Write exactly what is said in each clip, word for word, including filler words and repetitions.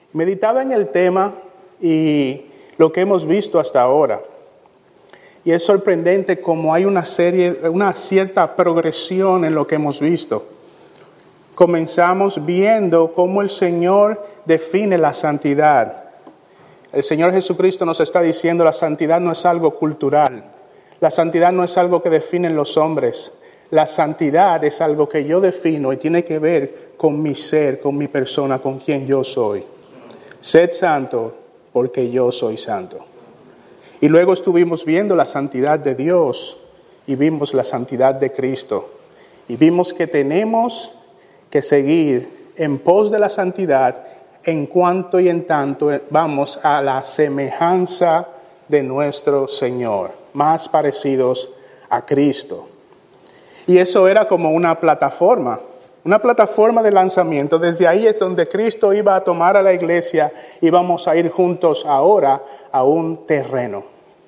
Meditaba en el tema y lo que hemos visto hasta ahora. Y es sorprendente cómo hay una serie, una cierta progresión en lo que hemos visto. Comenzamos viendo cómo el Señor define la santidad. El Señor Jesucristo nos está diciendo la santidad no es algo cultural. La santidad no es algo que definen los hombres. La santidad es algo que yo defino y tiene que ver con mi ser, con mi persona, con quien yo soy. Sed santo porque yo soy santo. Y luego estuvimos viendo la santidad de Dios y vimos la santidad de Cristo. Y vimos que tenemos que seguir en pos de la santidad en cuanto y en tanto vamos a la semejanza de nuestro Señor, más parecidos a Cristo. Y eso era como una plataforma, una plataforma de lanzamiento. Desde ahí es donde Cristo iba a tomar a la iglesia y vamos a ir juntos ahora a un terreno,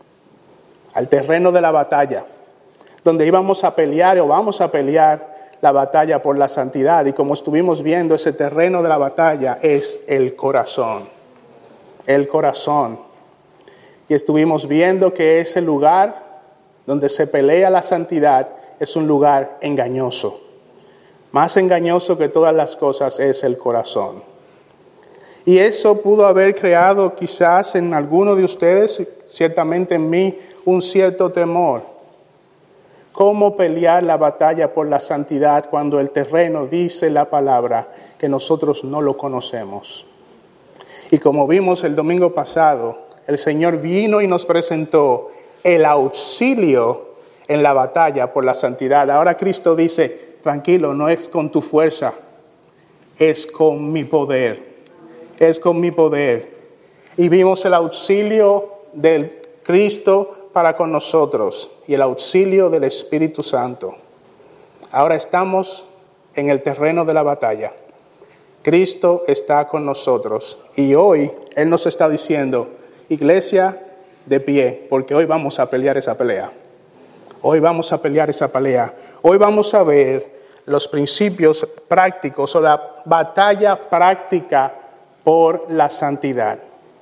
al terreno de la batalla, donde íbamos a pelear o vamos a pelear la batalla por la santidad. Y como estuvimos viendo, ese terreno de la batalla es el corazón, el corazón. Y estuvimos viendo que ese lugar donde se pelea la santidad es un lugar engañoso. Más engañoso que todas las cosas es el corazón. Y eso pudo haber creado quizás en alguno de ustedes, ciertamente en mí, un cierto temor. ¿Cómo pelear la batalla por la santidad cuando el terreno dice la palabra que nosotros no lo conocemos? Y como vimos el domingo pasado, el Señor vino y nos presentó el auxilio en la batalla por la santidad. Ahora Cristo dice, tranquilo, no es con tu fuerza, es con mi poder, es con mi poder. Y vimos el auxilio del Cristo para con nosotros y el auxilio del Espíritu Santo. Ahora estamos en el terreno de la batalla. Cristo está con nosotros y hoy Él nos está diciendo, iglesia, de pie, porque hoy vamos a pelear esa pelea. Hoy vamos a pelear esa pelea. Hoy vamos a ver los principios prácticos o la batalla práctica por la santidad.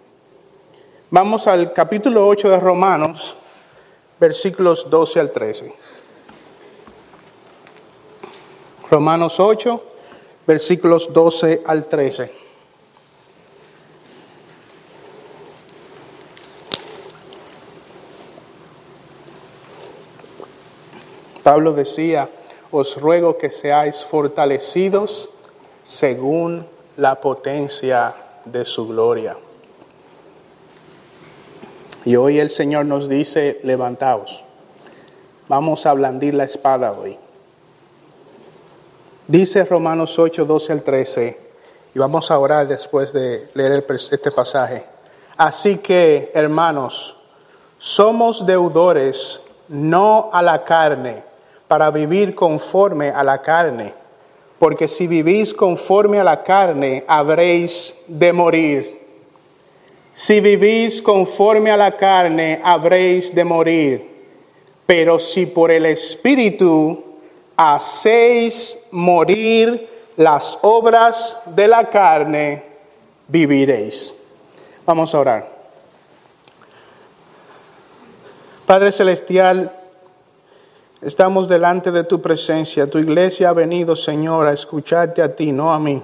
Vamos al capítulo ocho de Romanos, versículos doce al trece. Romanos ocho, versículos doce al trece. Pablo decía, os ruego que seáis fortalecidos según la potencia de su gloria. Y hoy el Señor nos dice, levantaos. Vamos a blandir la espada hoy. Dice Romanos ocho, doce al trece, y vamos a orar después de leer este pasaje. Así que, hermanos, somos deudores no a la carne, para vivir conforme a la carne. Porque si vivís conforme a la carne, habréis de morir. Si vivís conforme a la carne, habréis de morir. Pero si por el Espíritu hacéis morir las obras de la carne, viviréis. Vamos a orar. Padre Celestial, estamos delante de tu presencia. Tu iglesia ha venido, Señor, a escucharte a ti, no a mí.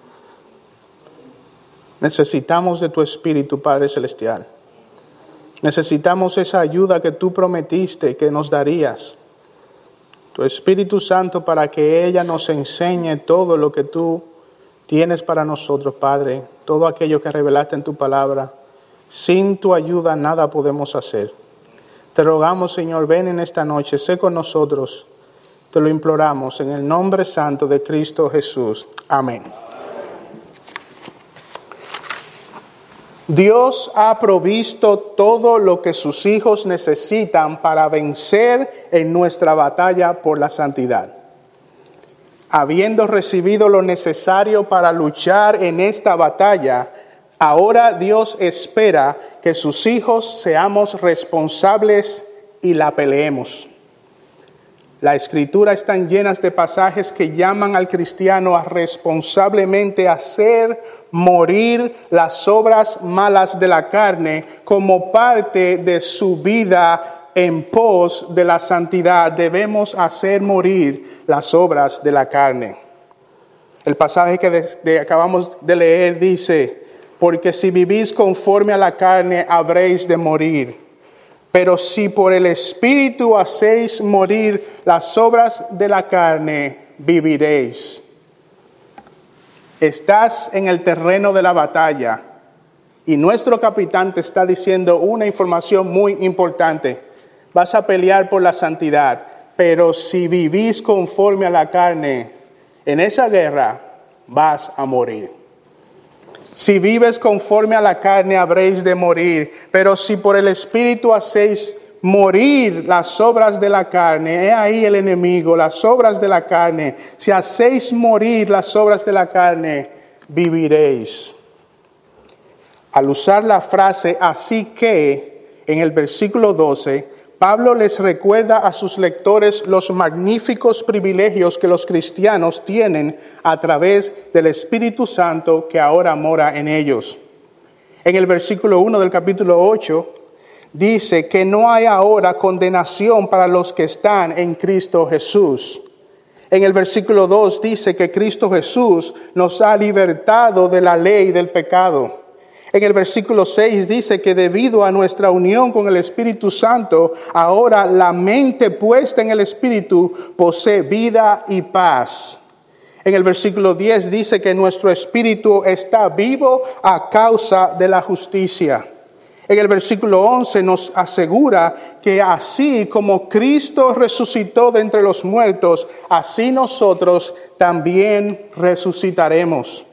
Necesitamos de tu Espíritu, Padre Celestial. Necesitamos esa ayuda que tú prometiste que nos darías. Tu Espíritu Santo, para que ella nos enseñe todo lo que tú tienes para nosotros, Padre. Todo aquello que revelaste en tu palabra. Sin tu ayuda nada podemos hacer. Te rogamos, Señor, ven en esta noche, sé con nosotros. Te lo imploramos en el nombre santo de Cristo Jesús. Amén. Dios ha provisto todo lo que sus hijos necesitan para vencer en nuestra batalla por la santidad. Habiendo recibido lo necesario para luchar en esta batalla, ahora Dios espera que sus hijos seamos responsables y la peleemos. La Escritura están llenas de pasajes que llaman al cristiano a responsablemente hacer morir las obras malas de la carne como parte de su vida en pos de la santidad. Debemos hacer morir las obras de la carne. El pasaje que de, de, acabamos de leer dice, porque si vivís conforme a la carne, habréis de morir. Pero si por el Espíritu hacéis morir las obras de la carne, viviréis. Estás en el terreno de la batalla y nuestro capitán te está diciendo una información muy importante. Vas a pelear por la santidad, pero si vivís conforme a la carne, en esa guerra vas a morir. Si vives conforme a la carne, habréis de morir. Pero si por el Espíritu hacéis morir las obras de la carne, he ahí el enemigo, las obras de la carne. Si hacéis morir las obras de la carne, viviréis. Al usar la frase así que, en el versículo doce, Pablo les recuerda a sus lectores los magníficos privilegios que los cristianos tienen a través del Espíritu Santo que ahora mora en ellos. En el versículo uno del capítulo ocho dice que no hay ahora condenación para los que están en Cristo Jesús. En el versículo dos dice que Cristo Jesús nos ha libertado de la ley del pecado. En el versículo seis dice que debido a nuestra unión con el Espíritu Santo, ahora la mente puesta en el Espíritu posee vida y paz. En el versículo diez dice que nuestro espíritu está vivo a causa de la justicia. En el versículo once nos asegura que así como Cristo resucitó de entre los muertos, así nosotros también resucitaremos.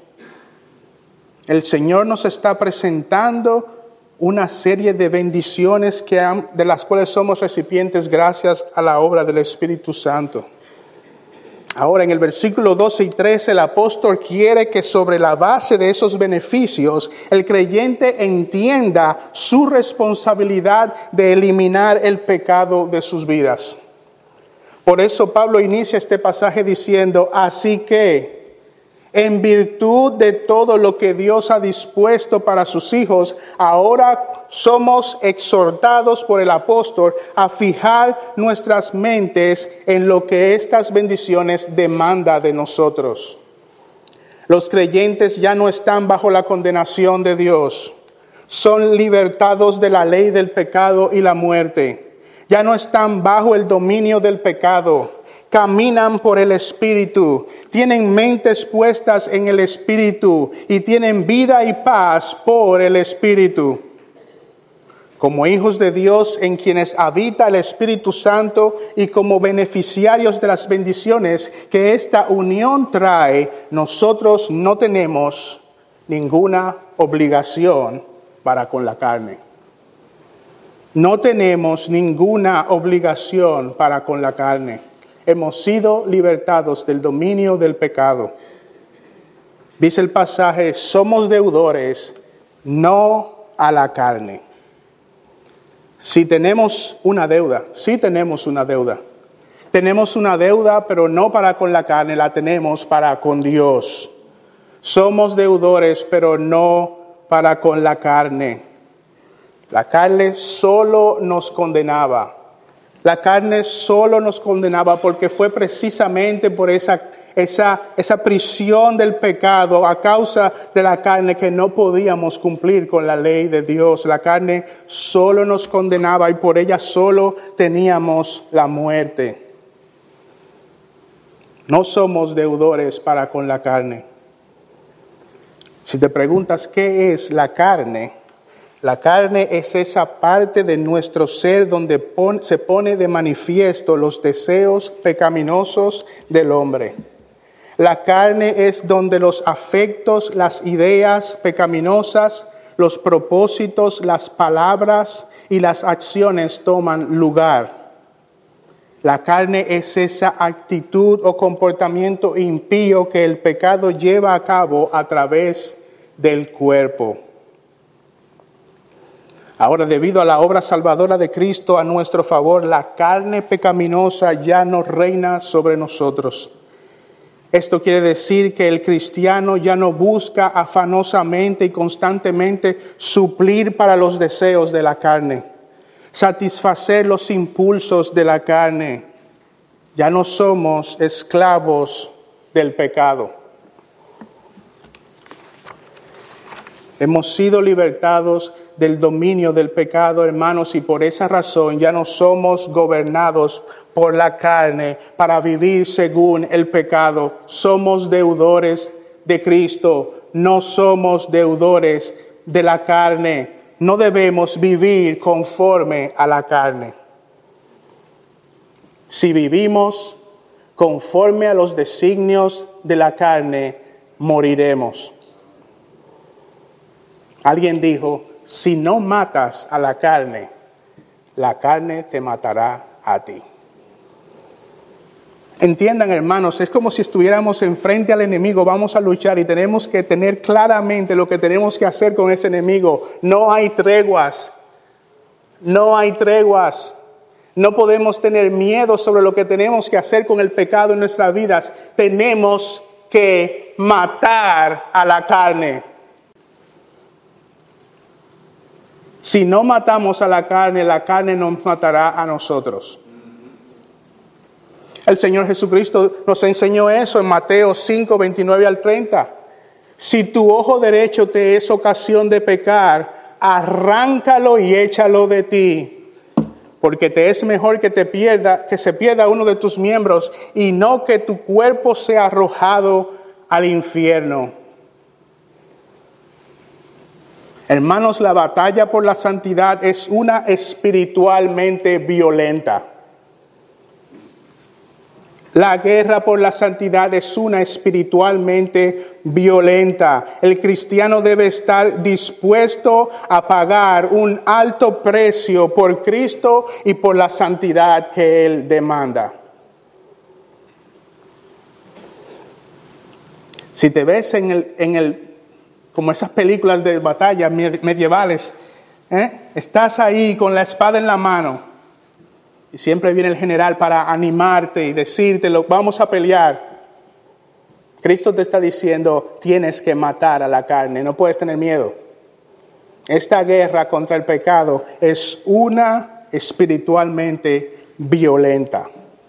El Señor nos está presentando una serie de bendiciones que han, de las cuales somos recipientes gracias a la obra del Espíritu Santo. Ahora, en el versículo doce y trece, el apóstol quiere que sobre la base de esos beneficios, el creyente entienda su responsabilidad de eliminar el pecado de sus vidas. Por eso Pablo inicia este pasaje diciendo, así que, en virtud de todo lo que Dios ha dispuesto para sus hijos, ahora somos exhortados por el apóstol a fijar nuestras mentes en lo que estas bendiciones demandan de nosotros. Los creyentes ya no están bajo la condenación de Dios. Son libertados de la ley del pecado y la muerte. Ya no están bajo el dominio del pecado. Caminan por el Espíritu, tienen mentes puestas en el Espíritu y tienen vida y paz por el Espíritu. Como hijos de Dios en quienes habita el Espíritu Santo y como beneficiarios de las bendiciones que esta unión trae, nosotros no tenemos ninguna obligación para con la carne. No tenemos ninguna obligación para con la carne. Hemos sido libertados del dominio del pecado. Dice el pasaje, somos deudores, no a la carne. Si tenemos una deuda, sí tenemos una deuda. Tenemos una deuda, pero no para con la carne, la tenemos para con Dios. Somos deudores, pero no para con la carne. La carne solo nos condenaba. La carne solo nos condenaba porque fue precisamente por esa, esa, esa prisión del pecado a causa de la carne que no podíamos cumplir con la ley de Dios. La carne solo nos condenaba y por ella solo teníamos la muerte. No somos deudores para con la carne. Si te preguntas qué es la carne, la carne es esa parte de nuestro ser donde pon, se pone de manifiesto los deseos pecaminosos del hombre. La carne es donde los afectos, las ideas pecaminosas, los propósitos, las palabras y las acciones toman lugar. La carne es esa actitud o comportamiento impío que el pecado lleva a cabo a través del cuerpo. Ahora, debido a la obra salvadora de Cristo a nuestro favor, la carne pecaminosa ya no reina sobre nosotros. Esto quiere decir que el cristiano ya no busca afanosamente y constantemente suplir para los deseos de la carne, satisfacer los impulsos de la carne. Ya no somos esclavos del pecado. Hemos sido libertados del dominio del pecado, hermanos, y por esa razón ya no somos gobernados por la carne para vivir según el pecado. Somos deudores de Cristo, no somos deudores de la carne. No debemos vivir conforme a la carne. Si vivimos conforme a los designios de la carne, moriremos. Alguien dijo, si no matas a la carne, la carne te matará a ti. Entiendan, hermanos, es como si estuviéramos enfrente al enemigo, vamos a luchar y tenemos que tener claramente lo que tenemos que hacer con ese enemigo. No hay treguas, no hay treguas. No podemos tener miedo sobre lo que tenemos que hacer con el pecado en nuestras vidas. Tenemos que matar a la carne. Si no matamos a la carne, la carne nos matará a nosotros. El Señor Jesucristo nos enseñó eso en Mateo cinco, veintinueve al treinta. Si tu ojo derecho te es ocasión de pecar, arráncalo y échalo de ti, porque te es mejor que te pierda, que se pierda uno de tus miembros y no que tu cuerpo sea arrojado al infierno. Hermanos, la batalla por la santidad es una espiritualmente violenta. La guerra por la santidad es una espiritualmente violenta. El cristiano debe estar dispuesto a pagar un alto precio por Cristo y por la santidad que Él demanda. Si te ves en el, en el como esas películas de batalla medievales, ¿eh? Estás ahí con la espada en la mano y siempre viene el general para animarte y decirte, vamos a pelear. Cristo te está diciendo, tienes que matar a la carne, no puedes tener miedo. Esta guerra contra el pecado es una espiritualmente violenta.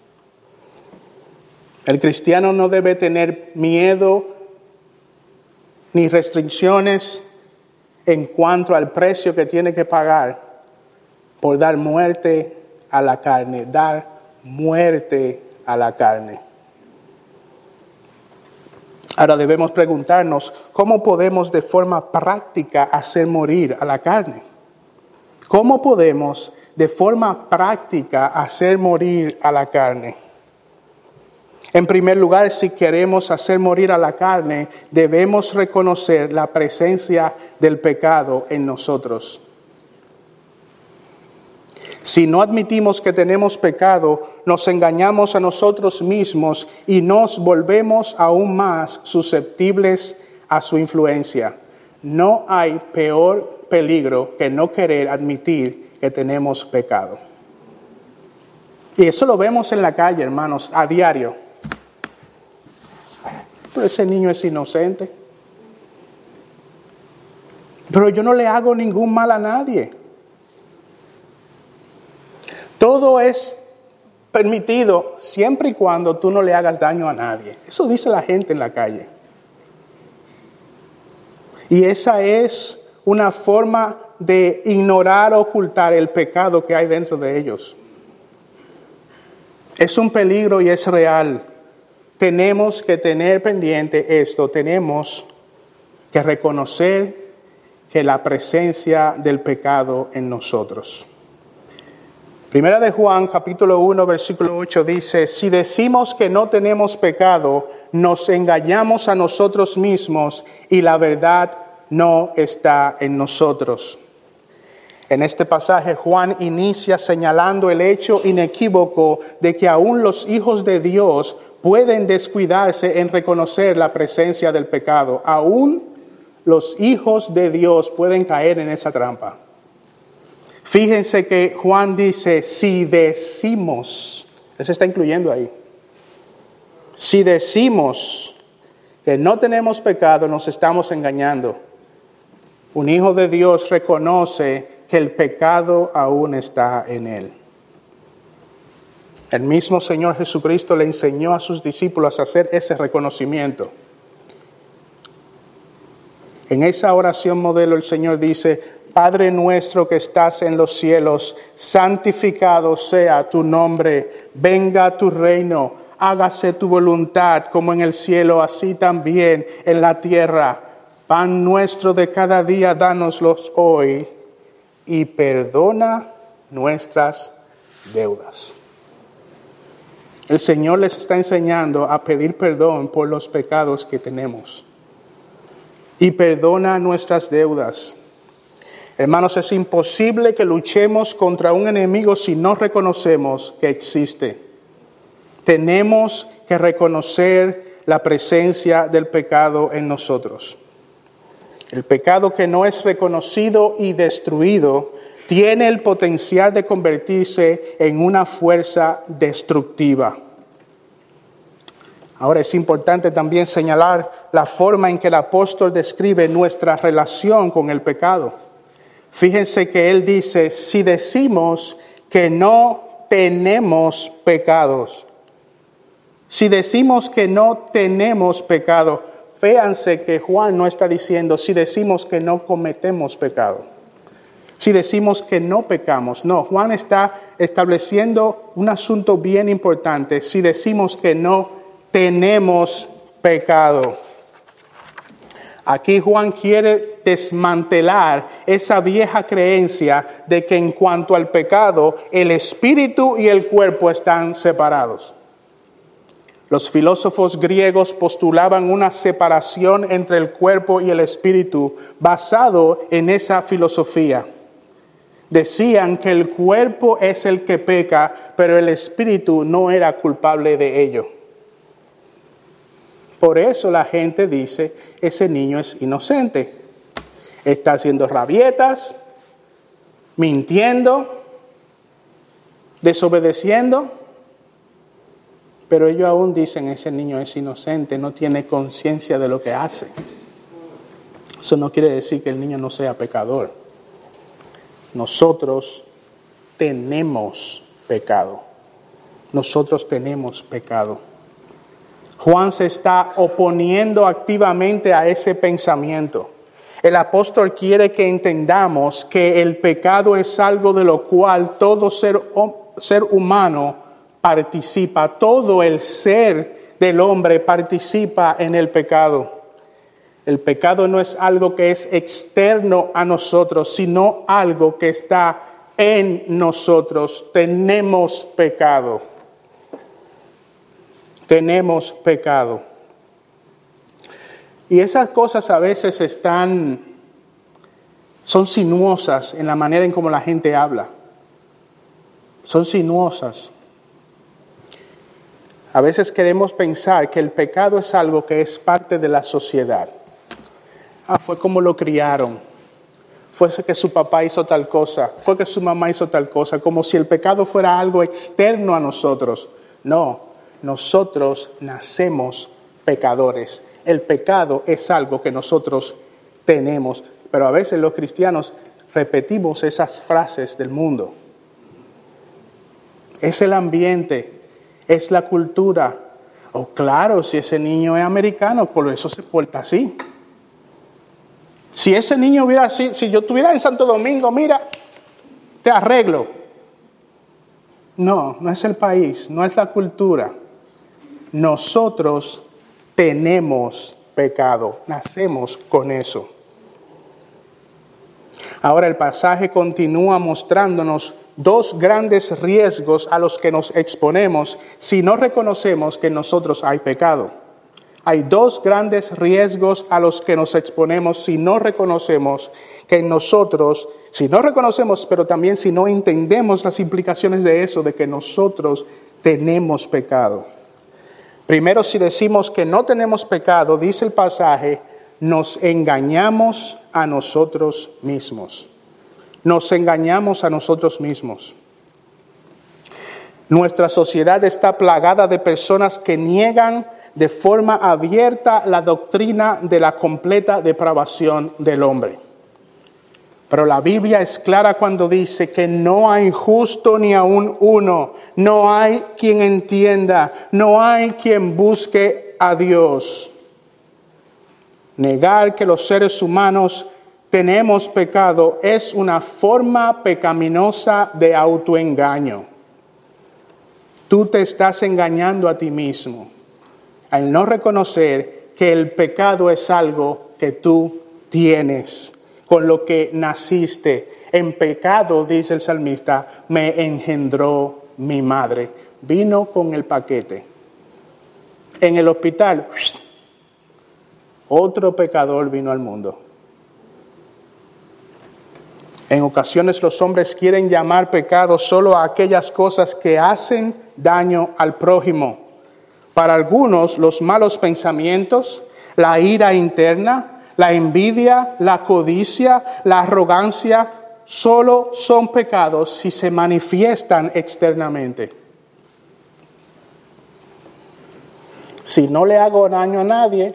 El cristiano no debe tener miedo ni restricciones en cuanto al precio que tiene que pagar por dar muerte a la carne, dar muerte a la carne. Ahora debemos preguntarnos, ¿cómo podemos de forma práctica hacer morir a la carne? ¿Cómo podemos de forma práctica hacer morir a la carne? En primer lugar, si queremos hacer morir a la carne, debemos reconocer la presencia del pecado en nosotros. Si no admitimos que tenemos pecado, nos engañamos a nosotros mismos y nos volvemos aún más susceptibles a su influencia. No hay peor peligro que no querer admitir que tenemos pecado. Y eso lo vemos en la calle, hermanos, a diario. Pero ese niño es inocente. Pero yo no le hago ningún mal a nadie. Todo es permitido siempre y cuando tú no le hagas daño a nadie. Eso dice la gente en la calle. Y esa es una forma de ignorar o ocultar el pecado que hay dentro de ellos. Es un peligro y es real. Tenemos que tener pendiente esto. Tenemos que reconocer que la presencia del pecado en nosotros. Primera de Juan, capítulo uno, versículo ocho, dice, si decimos que no tenemos pecado, nos engañamos a nosotros mismos y la verdad no está en nosotros. En este pasaje, Juan inicia señalando el hecho inequívoco de que aún los hijos de Dios pueden descuidarse en reconocer la presencia del pecado. Aún los hijos de Dios pueden caer en esa trampa. Fíjense que Juan dice, si decimos, él se está incluyendo ahí, si decimos que no tenemos pecado, nos estamos engañando. Un hijo de Dios reconoce que el pecado aún está en él. El mismo Señor Jesucristo le enseñó a sus discípulos a hacer ese reconocimiento. En esa oración modelo el Señor dice, Padre nuestro que estás en los cielos, santificado sea tu nombre, venga tu reino, hágase tu voluntad como en el cielo, así también en la tierra. Pan nuestro de cada día, dánoslos hoy y perdona nuestras deudas. El Señor les está enseñando a pedir perdón por los pecados que tenemos. Y perdona nuestras deudas. Hermanos, es imposible que luchemos contra un enemigo si no reconocemos que existe. Tenemos que reconocer la presencia del pecado en nosotros. El pecado que no es reconocido y destruido tiene el potencial de convertirse en una fuerza destructiva. Ahora es importante también señalar la forma en que el apóstol describe nuestra relación con el pecado. Fíjense que él dice, si decimos que no tenemos pecados, si decimos que no tenemos pecado, véanse que Juan no está diciendo si decimos que no cometemos pecado, si decimos que no pecamos. No, Juan está estableciendo un asunto bien importante, si decimos que no tenemos pecado. Aquí Juan quiere desmantelar esa vieja creencia de que en cuanto al pecado, el espíritu y el cuerpo están separados. Los filósofos griegos postulaban una separación entre el cuerpo y el espíritu basado en esa filosofía. Decían que el cuerpo es el que peca, pero el espíritu no era culpable de ello. Por eso la gente dice, ese niño es inocente. Está haciendo rabietas, mintiendo, desobedeciendo. Pero ellos aún dicen, ese niño es inocente, no tiene conciencia de lo que hace. Eso no quiere decir que el niño no sea pecador. Nosotros tenemos pecado. Nosotros tenemos pecado. Juan se está oponiendo activamente a ese pensamiento. El apóstol quiere que entendamos que el pecado es algo de lo cual todo ser, ser humano participa. Todo el ser del hombre participa en el pecado. El pecado no es algo que es externo a nosotros, sino algo que está en nosotros. Tenemos pecado. Tenemos pecado. Y esas cosas a veces están, son sinuosas en la manera en cómo la gente habla. Son sinuosas. A veces queremos pensar que el pecado es algo que es parte de la sociedad. Ah, fue como lo criaron. Fue que su papá hizo tal cosa. Fue que su mamá hizo tal cosa. Como si el pecado fuera algo externo a nosotros. No. Nosotros nacemos pecadores. El pecado es algo que nosotros tenemos. Pero a veces los cristianos repetimos esas frases del mundo. Es el ambiente, es la cultura. Oh, claro, si ese niño es americano, por eso se porta así. Si ese niño hubiera así, si yo estuviera en Santo Domingo, mira, te arreglo. No, no es el país, no es la cultura. Nosotros tenemos pecado, nacemos con eso. Ahora el pasaje continúa mostrándonos dos grandes riesgos a los que nos exponemos si no reconocemos que en nosotros hay pecado. Hay dos grandes riesgos a los que nos exponemos si no reconocemos que en nosotros, si no reconocemos, pero también si no entendemos las implicaciones de eso, de que nosotros tenemos pecado. Primero, si decimos que no tenemos pecado, dice el pasaje, nos engañamos a nosotros mismos. nos engañamos a nosotros mismos. Nuestra sociedad está plagada de personas que niegan de forma abierta la doctrina de la completa depravación del hombre. Pero la Biblia es clara cuando dice que no hay justo ni aun uno, no hay quien entienda, no hay quien busque a Dios. Negar que los seres humanos tenemos pecado es una forma pecaminosa de autoengaño. Tú te estás engañando a ti mismo al no reconocer que el pecado es algo que tú tienes, con lo que naciste. En pecado, dice el salmista, me engendró mi madre. Vino con el paquete. En el hospital, otro pecador vino al mundo. En ocasiones los hombres quieren llamar pecado solo a aquellas cosas que hacen daño al prójimo. Para algunos, los malos pensamientos, la ira interna, la envidia, la codicia, la arrogancia, solo son pecados si se manifiestan externamente. Si no le hago daño a nadie,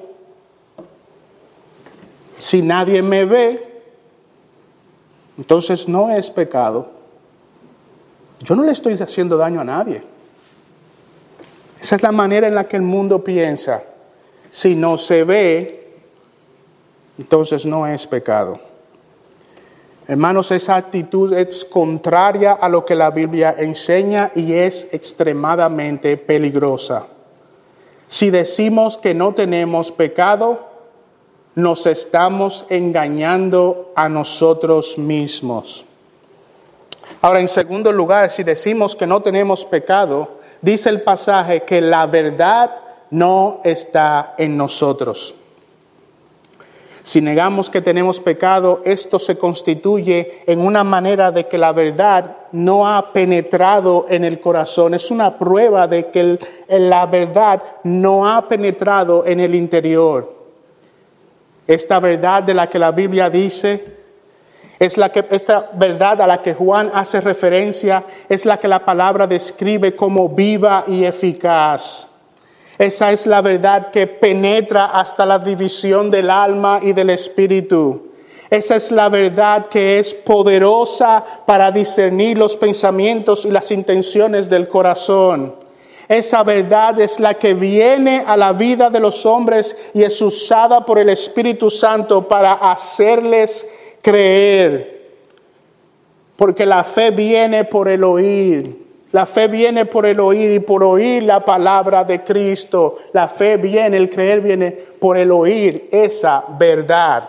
si nadie me ve, entonces no es pecado. Yo no le estoy haciendo daño a nadie. Esa es la manera en la que el mundo piensa. Si no se ve, entonces no es pecado. Hermanos, esa actitud es contraria a lo que la Biblia enseña y es extremadamente peligrosa. Si decimos que no tenemos pecado, nos estamos engañando a nosotros mismos. Ahora, en segundo lugar, si decimos que no tenemos pecado, dice el pasaje que la verdad no está en nosotros. Si negamos que tenemos pecado, esto se constituye en una manera de que la verdad no ha penetrado en el corazón. Es una prueba de que el, la verdad no ha penetrado en el interior. Esta verdad de la que la Biblia dice, es la que, esta verdad a la que Juan hace referencia, es la que la palabra describe como viva y eficaz. Esa es la verdad que penetra hasta la división del alma y del espíritu. Esa es la verdad que es poderosa para discernir los pensamientos y las intenciones del corazón. Esa verdad es la que viene a la vida de los hombres y es usada por el Espíritu Santo para hacerles creer. Porque la fe viene por el oír. La fe viene por el oír y por oír la palabra de Cristo. La fe viene, el creer viene por el oír esa verdad.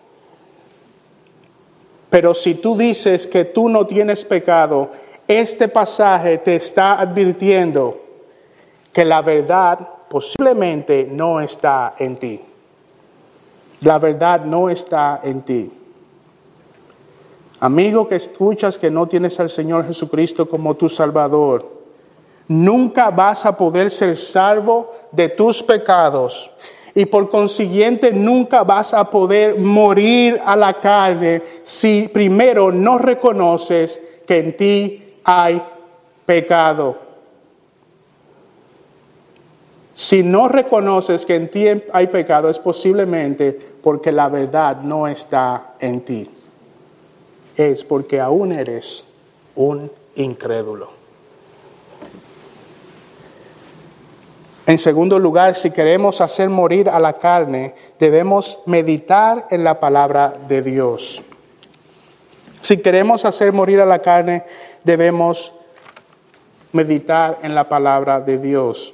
Pero si tú dices que tú no tienes pecado, este pasaje te está advirtiendo que la verdad posiblemente no está en ti. La verdad no está en ti. Amigo que escuchas que no tienes al Señor Jesucristo como tu Salvador, nunca vas a poder ser salvo de tus pecados y por consiguiente nunca vas a poder morir a la carne si primero no reconoces que en ti hay pecado. Si no reconoces que en ti hay pecado, es posiblemente porque la verdad no está en ti. Es porque aún eres un incrédulo. En segundo lugar, si queremos hacer morir a la carne, debemos meditar en la palabra de Dios. Si queremos hacer morir a la carne, debemos meditar en la palabra de Dios.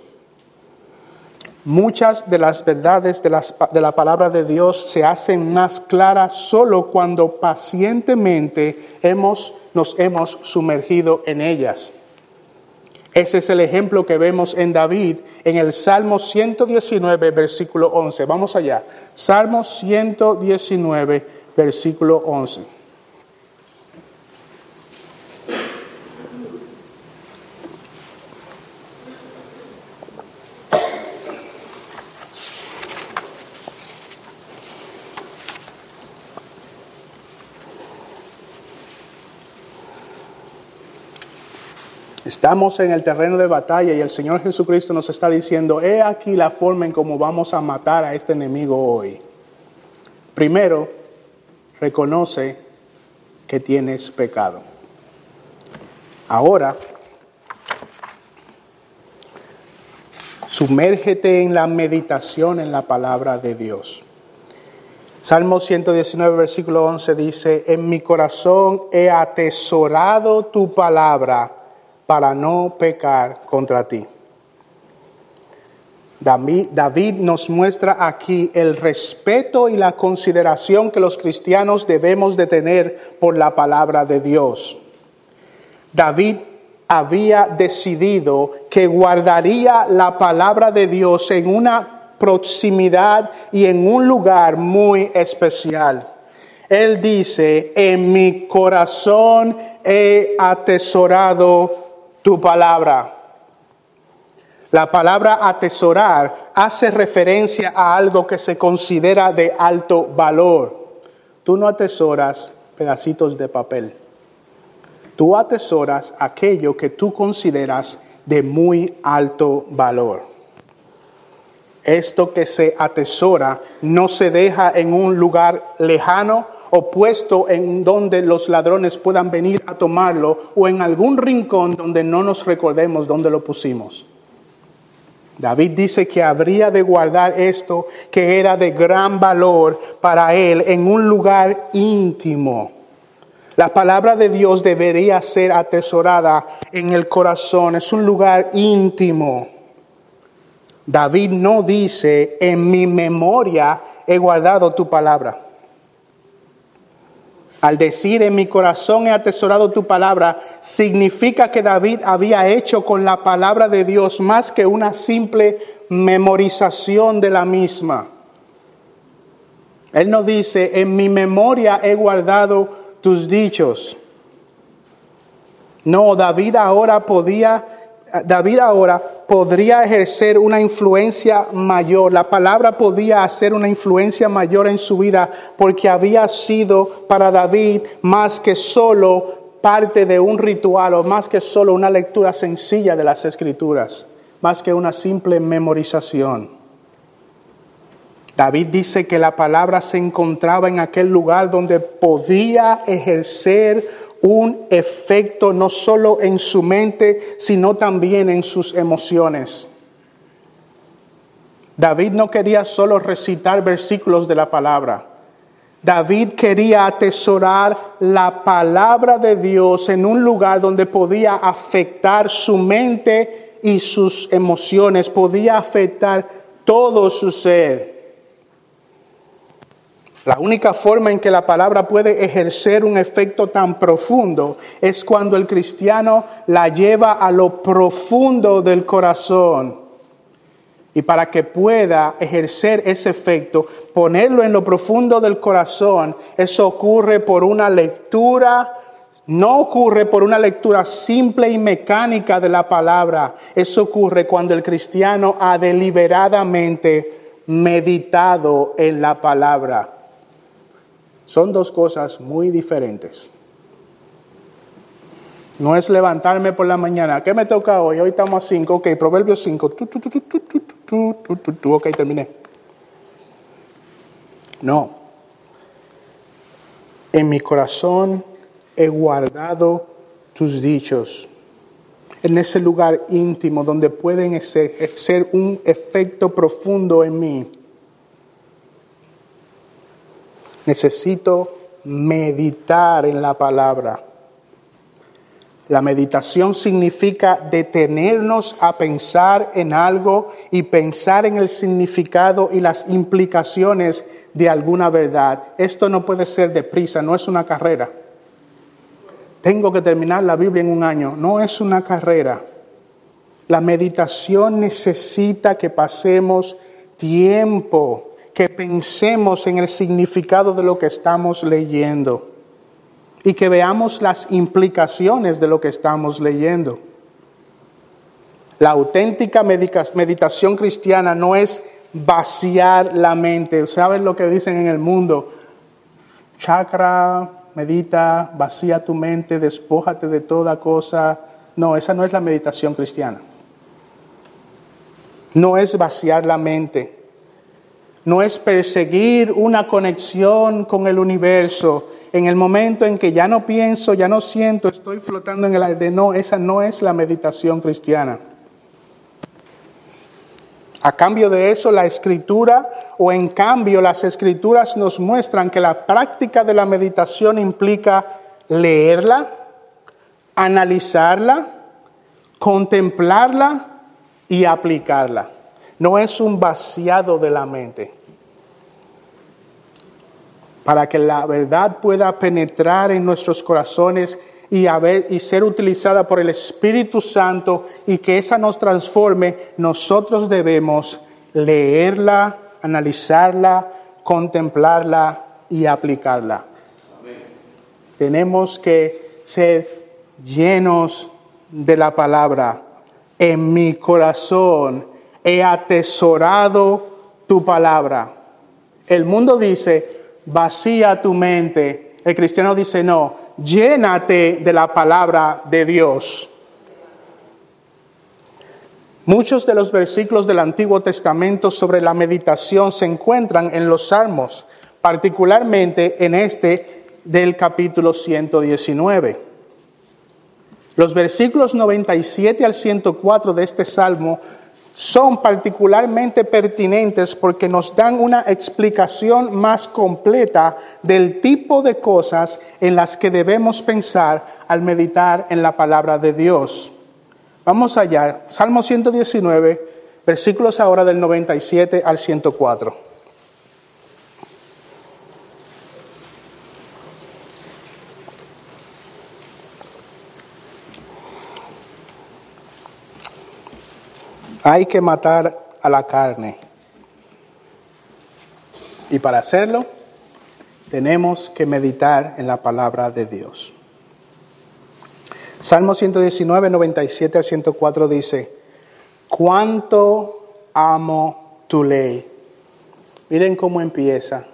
Muchas de las verdades de, las, de la palabra de Dios se hacen más claras solo cuando pacientemente hemos, nos hemos sumergido en ellas. Ese es el ejemplo que vemos en David en el Salmo ciento diecinueve, versículo once. Vamos allá. Salmo ciento diecinueve, versículo once. Estamos en el terreno de batalla y el Señor Jesucristo nos está diciendo, he aquí la forma en cómo vamos a matar a este enemigo hoy. Primero, reconoce que tienes pecado. Ahora, sumérgete en la meditación en la palabra de Dios. Salmo ciento diecinueve, versículo once dice, en mi corazón he atesorado tu palabra para no pecar contra ti. David, David nos muestra aquí el respeto y la consideración que los cristianos debemos de tener por la palabra de Dios. David había decidido que guardaría la palabra de Dios en una proximidad y en un lugar muy especial. Él dice, en mi corazón he atesorado tu palabra. La palabra atesorar hace referencia a algo que se considera de alto valor. Tú no atesoras pedacitos de papel. Tú atesoras aquello que tú consideras de muy alto valor. Esto que se atesora no se deja en un lugar lejano o puesto en donde los ladrones puedan venir a tomarlo o en algún rincón donde no nos recordemos dónde lo pusimos. David dice que habría de guardar esto que era de gran valor para él en un lugar íntimo. La palabra de Dios debería ser atesorada en el corazón, es un lugar íntimo. David no dice, en mi memoria he guardado tu palabra. Al decir, en mi corazón he atesorado tu palabra, significa que David había hecho con la palabra de Dios más que una simple memorización de la misma. Él no dice, en mi memoria he guardado tus dichos. No, David ahora podía, David ahora podría ejercer una influencia mayor. La palabra podía hacer una influencia mayor en su vida porque había sido para David más que solo parte de un ritual o más que solo una lectura sencilla de las Escrituras, más que una simple memorización. David dice que la palabra se encontraba en aquel lugar donde podía ejercer un efecto no solo en su mente, sino también en sus emociones. David no quería solo recitar versículos de la palabra. David quería atesorar la palabra de Dios en un lugar donde podía afectar su mente y sus emociones, podía afectar todo su ser. La única forma en que la palabra puede ejercer un efecto tan profundo es cuando el cristiano la lleva a lo profundo del corazón. Y para que pueda ejercer ese efecto, ponerlo en lo profundo del corazón, eso ocurre por una lectura, no ocurre por una lectura simple y mecánica de la palabra. Eso ocurre cuando el cristiano ha deliberadamente meditado en la palabra. Son dos cosas muy diferentes. No es levantarme por la mañana. ¿Qué me toca hoy? Hoy estamos a cinco. Ok, Proverbios cinco. Tu, tu, tu, tu, tu, tu, tu, tu, tu, tu. Ok, terminé. No. En mi corazón he guardado tus dichos. En ese lugar íntimo donde pueden ejercer un efecto profundo en mí. Necesito meditar en la palabra. La meditación significa detenernos a pensar en algo y pensar en el significado y las implicaciones de alguna verdad. Esto no puede ser deprisa, no es una carrera. Tengo que terminar la Biblia en un año, no es una carrera. La meditación necesita que pasemos tiempo, que pensemos en el significado de lo que estamos leyendo y que veamos las implicaciones de lo que estamos leyendo. La auténtica meditación cristiana no es vaciar la mente. ¿Saben lo que dicen en el mundo? Chakra, medita, vacía tu mente, despójate de toda cosa. No, esa no es la meditación cristiana. No es vaciar la mente. No es perseguir una conexión con el universo. En el momento en que ya no pienso, ya no siento, estoy flotando en el aire. No, esa no es la meditación cristiana. A cambio de eso, la escritura, o en cambio, las escrituras nos muestran que la práctica de la meditación implica leerla, analizarla, contemplarla y aplicarla. No es un vaciado de la mente. Para que la verdad pueda penetrar en nuestros corazones y, haber, y ser utilizada por el Espíritu Santo y que esa nos transforme, nosotros debemos leerla, analizarla, contemplarla y aplicarla. Amén. Tenemos que ser llenos de la palabra. En mi corazón he atesorado tu palabra. El mundo dice, vacía tu mente. El cristiano dice, no, llénate de la palabra de Dios. Muchos de los versículos del Antiguo Testamento sobre la meditación se encuentran en los Salmos, particularmente en este del capítulo ciento diecinueve. Los versículos noventa y siete al ciento cuatro de este Salmo son particularmente pertinentes porque nos dan una explicación más completa del tipo de cosas en las que debemos pensar al meditar en la palabra de Dios. Vamos allá, Salmo ciento diecinueve, versículos ahora del noventa y siete al ciento cuatro. Hay que matar a la carne. Y para hacerlo, tenemos que meditar en la palabra de Dios. Salmo ciento diecinueve, noventa y siete al ciento cuatro dice, cuánto amo tu ley. Miren cómo empieza.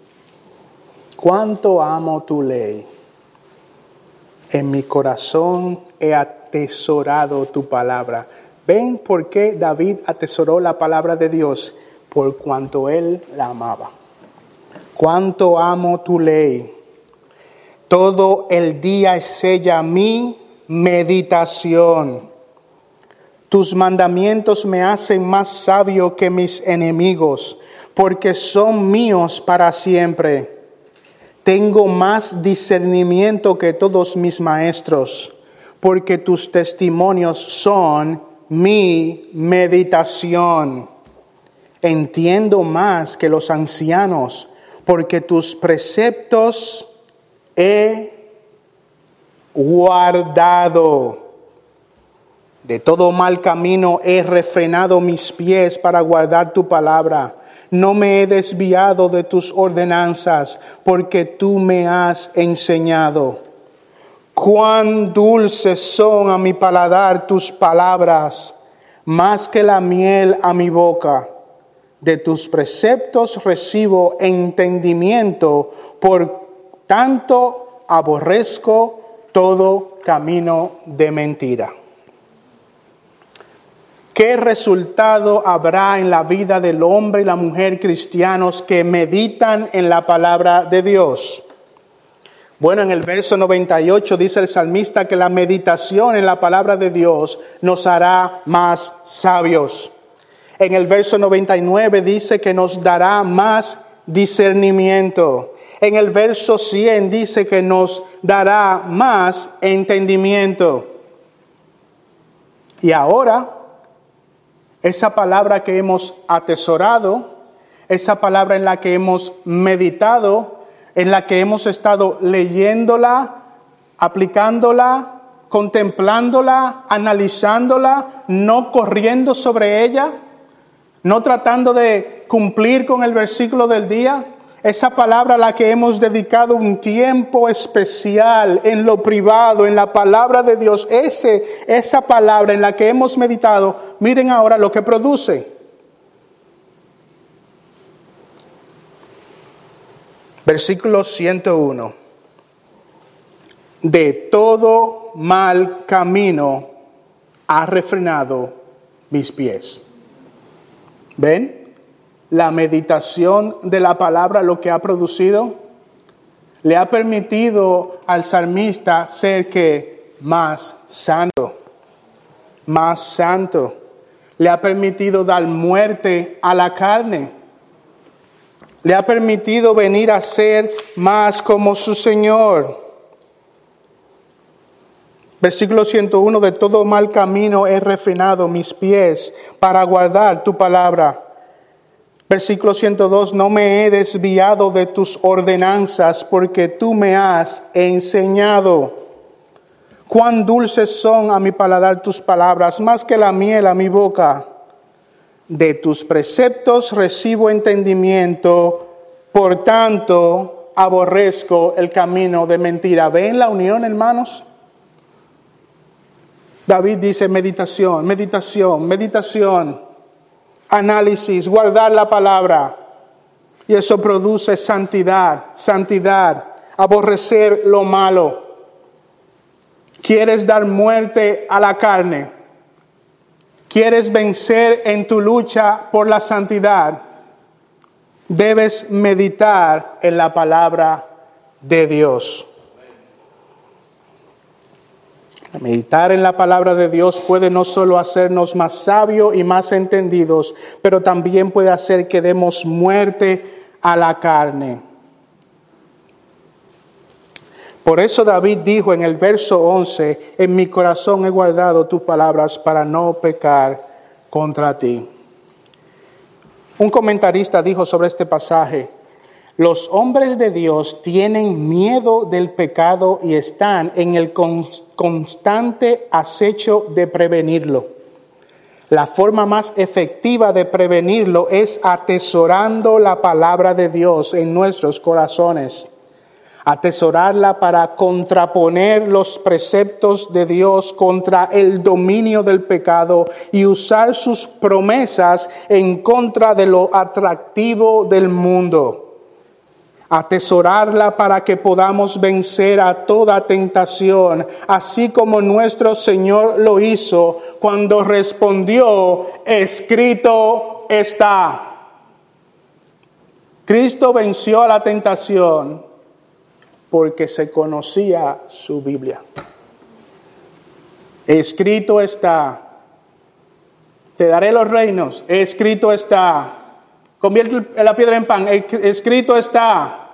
Cuánto amo tu ley. En mi corazón he atesorado tu palabra. ¿Ven por qué David atesoró la palabra de Dios? Por cuanto él la amaba. Cuánto amo tu ley. Todo el día es ella mi meditación. Tus mandamientos me hacen más sabio que mis enemigos, porque son míos para siempre. Tengo más discernimiento que todos mis maestros, porque tus testimonios son mi meditación. Entiendo más que los ancianos, porque tus preceptos he guardado. De todo mal camino he refrenado mis pies para guardar tu palabra. No me he desviado de tus ordenanzas, porque tú me has enseñado. Cuán dulces son a mi paladar tus palabras, más que la miel a mi boca. De tus preceptos recibo entendimiento, por tanto aborrezco todo camino de mentira. ¿Qué resultado habrá en la vida del hombre y la mujer cristianos que meditan en la palabra de Dios? Bueno, en el verso noventa y ocho dice el salmista que la meditación en la palabra de Dios nos hará más sabios. En el verso noventa y nueve dice que nos dará más discernimiento. En el verso cien dice que nos dará más entendimiento. Y ahora, esa palabra que hemos atesorado, esa palabra en la que hemos meditado, en la que hemos estado leyéndola, aplicándola, contemplándola, analizándola, no corriendo sobre ella, no tratando de cumplir con el versículo del día. Esa palabra a la que hemos dedicado un tiempo especial en lo privado, en la palabra de Dios, ese, esa palabra en la que hemos meditado, miren ahora lo que produce. Versículo ciento uno. De todo mal camino ha refrenado mis pies. ¿Ven? La meditación de la palabra lo que ha producido le ha permitido al salmista ser que más santo, más santo. Le ha permitido dar muerte a la carne. Le ha permitido venir a ser más como su Señor. Versículo ciento uno, de todo mal camino he refrenado mis pies para guardar tu palabra. Versículo ciento dos, no me he desviado de tus ordenanzas porque tú me has enseñado. Cuán dulces son a mi paladar tus palabras, más que la miel a mi boca. De tus preceptos recibo entendimiento, por tanto aborrezco el camino de mentira. ¿Ven la unión, hermanos? David dice meditación, meditación, meditación, análisis, guardar la palabra. Y eso produce santidad, santidad, aborrecer lo malo. ¿Quieres dar muerte a la carne? ¿Quieres vencer en tu lucha por la santidad? Debes meditar en la palabra de Dios. Meditar en la palabra de Dios puede no solo hacernos más sabios y más entendidos, pero también puede hacer que demos muerte a la carne. Por eso David dijo en el verso once, en mi corazón he guardado tus palabras para no pecar contra ti. Un comentarista dijo sobre este pasaje, los hombres de Dios tienen miedo del pecado y están en el constante acecho de prevenirlo. La forma más efectiva de prevenirlo es atesorando la palabra de Dios en nuestros corazones. Atesorarla para contraponer los preceptos de Dios contra el dominio del pecado y usar sus promesas en contra de lo atractivo del mundo. Atesorarla para que podamos vencer a toda tentación, así como nuestro Señor lo hizo cuando respondió, escrito está. Cristo venció a la tentación porque se conocía su Biblia. Escrito está. Te daré los reinos. Escrito está. Convierte la piedra en pan. Escrito está.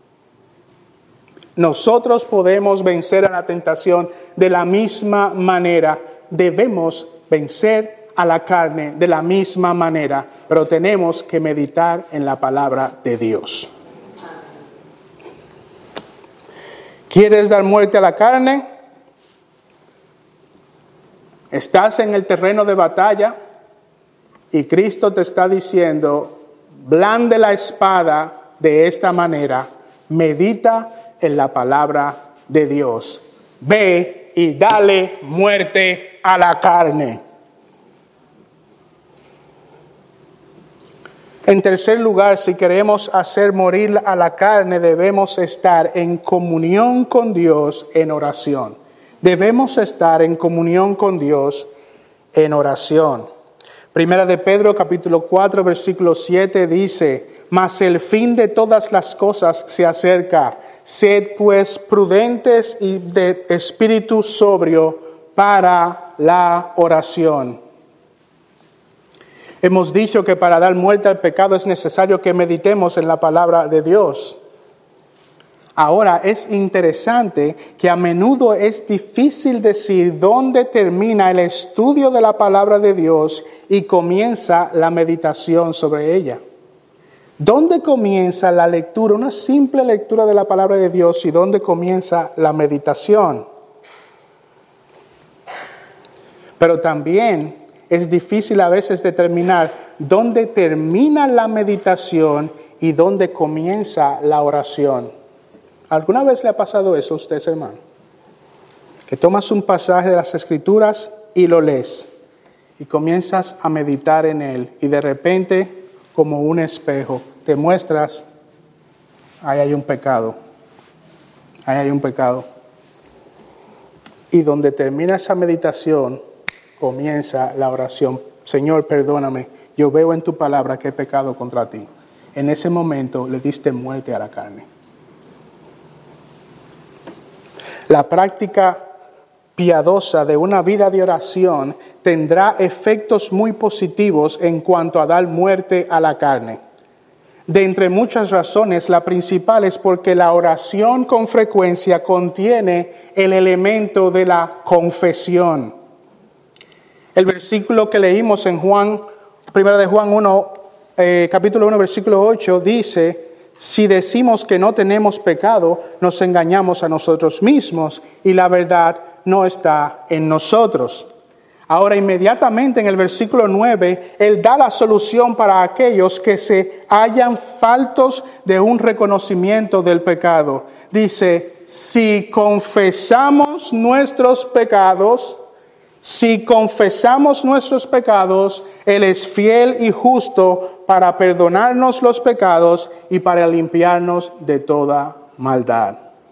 Nosotros podemos vencer a la tentación de la misma manera. Debemos vencer a la carne de la misma manera. Pero tenemos que meditar en la palabra de Dios. ¿Quieres dar muerte a la carne? Estás en el terreno de batalla y Cristo te está diciendo, blande la espada de esta manera, medita en la palabra de Dios. Ve y dale muerte a la carne. En tercer lugar, si queremos hacer morir a la carne, debemos estar en comunión con Dios en oración. Debemos estar en comunión con Dios en oración. Primera de Pedro, capítulo cuatro, versículo siete, dice, mas el fin de todas las cosas se acerca. Sed pues prudentes y de espíritu sobrio para la oración. Hemos dicho que para dar muerte al pecado es necesario que meditemos en la palabra de Dios. Ahora es interesante que a menudo es difícil decir dónde termina el estudio de la palabra de Dios y comienza la meditación sobre ella. ¿Dónde comienza la lectura, una simple lectura de la palabra de Dios, y dónde comienza la meditación? Pero también es difícil a veces determinar dónde termina la meditación y dónde comienza la oración. ¿Alguna vez le ha pasado eso a usted, hermano? Que tomas un pasaje de las Escrituras y lo lees y comienzas a meditar en él y de repente, como un espejo, te muestras, ahí hay un pecado, ahí hay un pecado. Y donde termina esa meditación, comienza la oración. Señor, perdóname, yo veo en tu palabra que he pecado contra ti. En ese momento le diste muerte a la carne. La práctica piadosa de una vida de oración tendrá efectos muy positivos en cuanto a dar muerte a la carne. De entre muchas razones, la principal es porque la oración con frecuencia contiene el elemento de la confesión. El versículo que leímos en Juan, primera de Juan uno, eh, capítulo uno, versículo ocho, dice: si decimos que no tenemos pecado, nos engañamos a nosotros mismos y la verdad no está en nosotros. Ahora, inmediatamente en el versículo nueve, Él da la solución para aquellos que se hallan faltos de un reconocimiento del pecado. Dice, si confesamos nuestros pecados, si confesamos nuestros pecados, Él es fiel y justo para perdonarnos los pecados y para limpiarnos de toda maldad.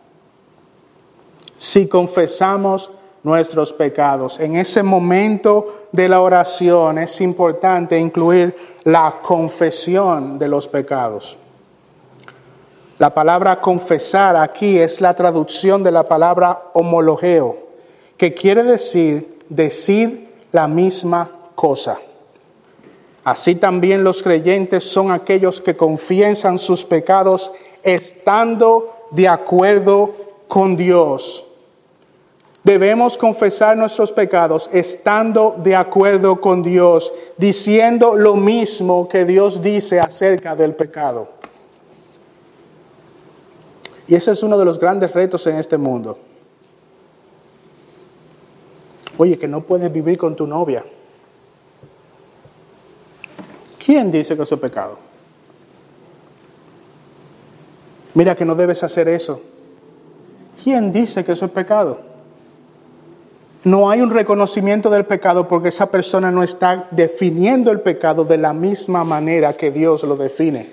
Si confesamos nuestros pecados. En ese momento de la oración es importante incluir la confesión de los pecados. La palabra confesar aquí es la traducción de la palabra homologeo, que quiere decir decir la misma cosa. Así también los creyentes son aquellos que confiesan sus pecados estando de acuerdo con Dios. Debemos confesar nuestros pecados estando de acuerdo con Dios, diciendo lo mismo que Dios dice acerca del pecado. Y ese es uno de los grandes retos en este mundo. Oye, que no puedes vivir con tu novia. ¿Quién dice que eso es pecado? Mira que no debes hacer eso. ¿Quién dice que eso es pecado? No hay un reconocimiento del pecado porque esa persona no está definiendo el pecado de la misma manera que Dios lo define.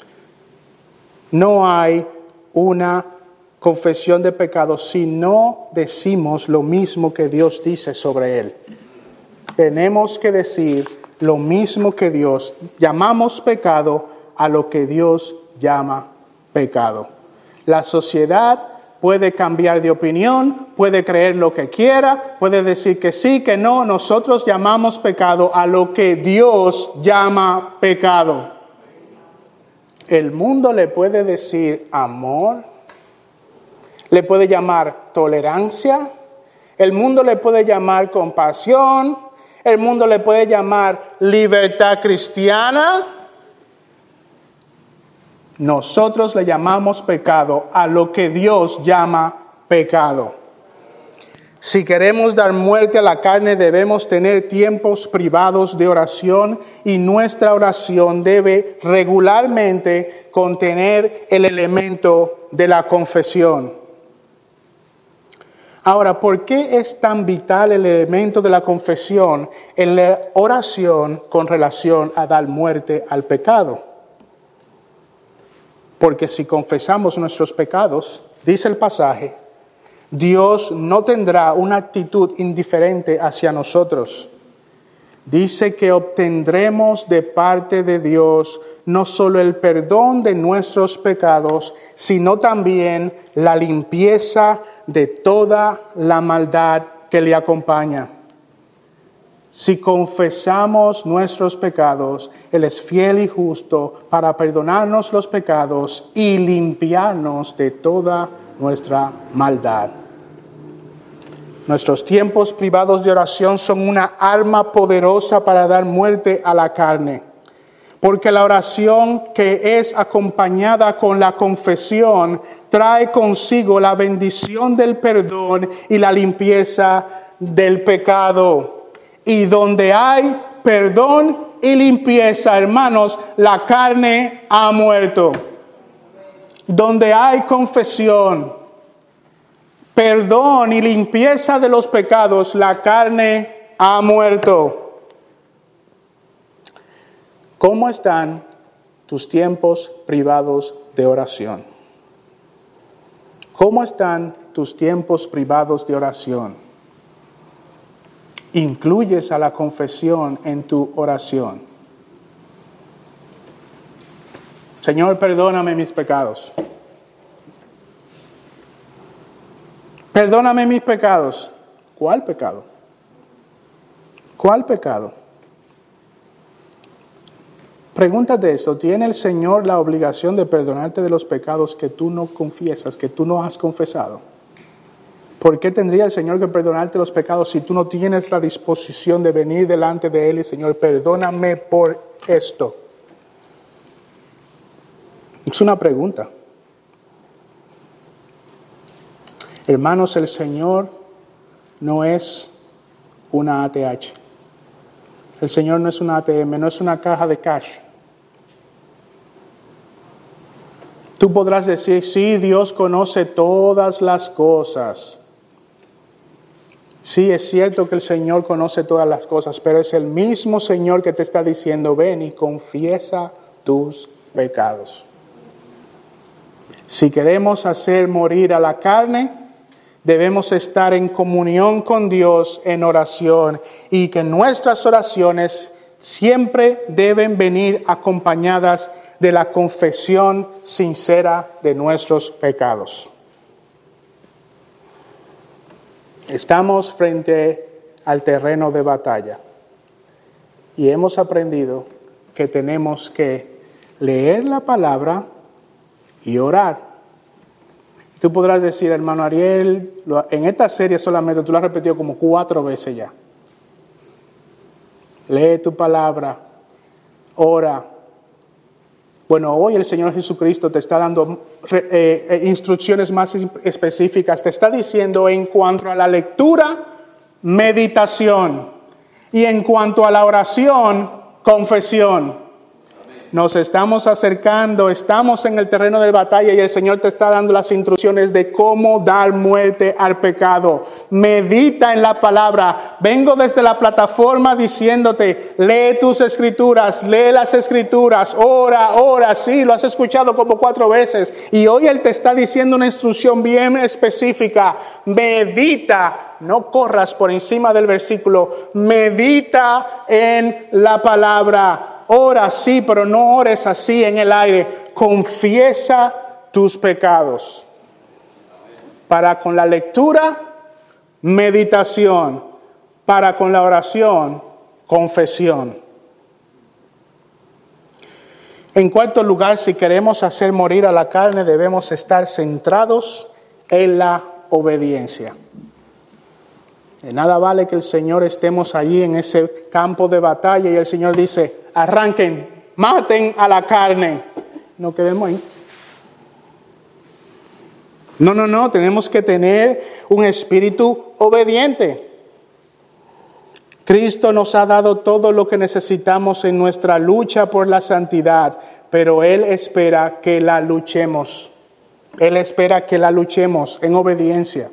No hay una confesión de pecado si no decimos lo mismo que Dios dice sobre él. Tenemos que decir lo mismo que Dios. Llamamos pecado a lo que Dios llama pecado. La sociedad puede cambiar de opinión, puede creer lo que quiera, puede decir que sí, que no. Nosotros llamamos pecado a lo que Dios llama pecado. El mundo le puede decir amor, le puede llamar tolerancia, el mundo le puede llamar compasión, el mundo le puede llamar libertad cristiana. Nosotros le llamamos pecado a lo que Dios llama pecado. Si queremos dar muerte a la carne, debemos tener tiempos privados de oración y nuestra oración debe regularmente contener el elemento de la confesión. Ahora, ¿por qué es tan vital el elemento de la confesión en la oración con relación a dar muerte al pecado? Porque si confesamos nuestros pecados, dice el pasaje, Dios no tendrá una actitud indiferente hacia nosotros. Dice que obtendremos de parte de Dios no solo el perdón de nuestros pecados, sino también la limpieza de toda la maldad que le acompaña. Si confesamos nuestros pecados, Él es fiel y justo para perdonarnos los pecados y limpiarnos de toda nuestra maldad. Nuestros tiempos privados de oración son una arma poderosa para dar muerte a la carne, porque la oración que es acompañada con la confesión trae consigo la bendición del perdón y la limpieza del pecado. Y donde hay perdón y limpieza, hermanos, la carne ha muerto. Donde hay confesión, perdón y limpieza de los pecados, la carne ha muerto. ¿Cómo están tus tiempos privados de oración? ¿Cómo están tus tiempos privados de oración? incluyes a la confesión en tu oración. Señor, perdóname mis pecados. Perdóname mis pecados. ¿Cuál pecado? ¿Cuál pecado? Pregúntate esto, ¿tiene el Señor la obligación de perdonarte de los pecados que tú no confiesas, que tú no has confesado? ¿Por qué tendría el Señor que perdonarte los pecados si tú no tienes la disposición de venir delante de Él y Señor, perdóname por esto? Es una pregunta. Hermanos, el Señor no es una A T H. El Señor no es una A T M, no es una caja de cash. Tú podrás decir, sí, Dios conoce todas las cosas. Sí, es cierto que el Señor conoce todas las cosas, pero es el mismo Señor que te está diciendo, ven y confiesa tus pecados. Si queremos hacer morir a la carne, debemos estar en comunión con Dios en oración y que nuestras oraciones siempre deben venir acompañadas de la confesión sincera de nuestros pecados. Estamos frente al terreno de batalla y hemos aprendido que tenemos que leer la palabra y orar. Tú podrás decir, hermano Ariel, en esta serie solamente tú lo has repetido como cuatro veces ya. Lee tu palabra, ora. Bueno, hoy el Señor Jesucristo te está dando eh, eh, instrucciones más específicas. Te está diciendo en cuanto a la lectura, meditación. Y en cuanto a la oración, confesión. Nos estamos acercando, estamos en el terreno de batalla y el Señor te está dando las instrucciones de cómo dar muerte al pecado. Medita en la palabra. Vengo desde la plataforma diciéndote, lee tus escrituras, lee las escrituras, ora, ora. Sí, lo has escuchado como cuatro veces. Y hoy Él te está diciendo una instrucción bien específica. Medita. No corras por encima del versículo. Medita en la palabra. Ora, sí, pero no ores así en el aire. Confiesa tus pecados. Para con la lectura, meditación. Para con la oración, confesión. En cuarto lugar, si queremos hacer morir a la carne, debemos estar centrados en la obediencia. De nada vale que el Señor estemos allí en ese campo de batalla y el Señor dice, arranquen, maten a la carne. No quedemos ahí. No, no, no, tenemos que tener un espíritu obediente. Cristo nos ha dado todo lo que necesitamos en nuestra lucha por la santidad, pero Él espera que la luchemos. Él espera que la luchemos en obediencia.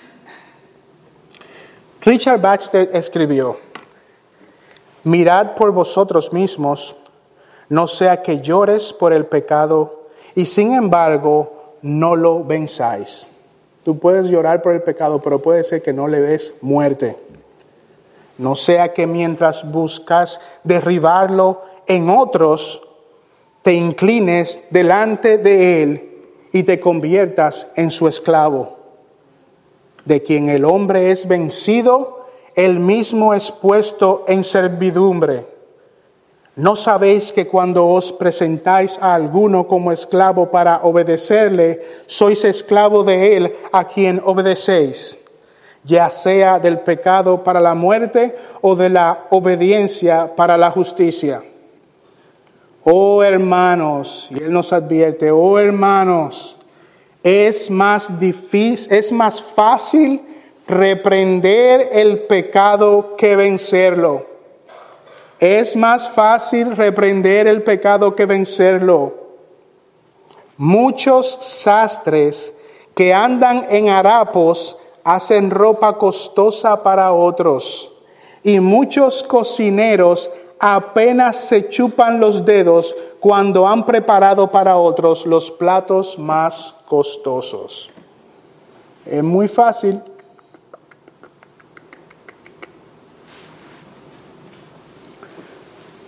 Richard Baxter escribió, mirad por vosotros mismos, no sea que llores por el pecado y sin embargo no lo venzáis. Tú puedes llorar por el pecado, pero puede ser que no le des muerte. No sea que mientras buscas derribarlo en otros, te inclines delante de él y te conviertas en su esclavo. De quien el hombre es vencido, él mismo es puesto en servidumbre. ¿No sabéis que cuando os presentáis a alguno como esclavo para obedecerle, sois esclavo de él a quien obedecéis, ya sea del pecado para la muerte o de la obediencia para la justicia? Oh hermanos, y él nos advierte, oh hermanos, es más difícil, es más fácil reprender el pecado que vencerlo. Es más fácil reprender el pecado que vencerlo. Muchos sastres que andan en harapos hacen ropa costosa para otros, y muchos cocineros apenas se chupan los dedos cuando han preparado para otros los platos más costosos. Es muy fácil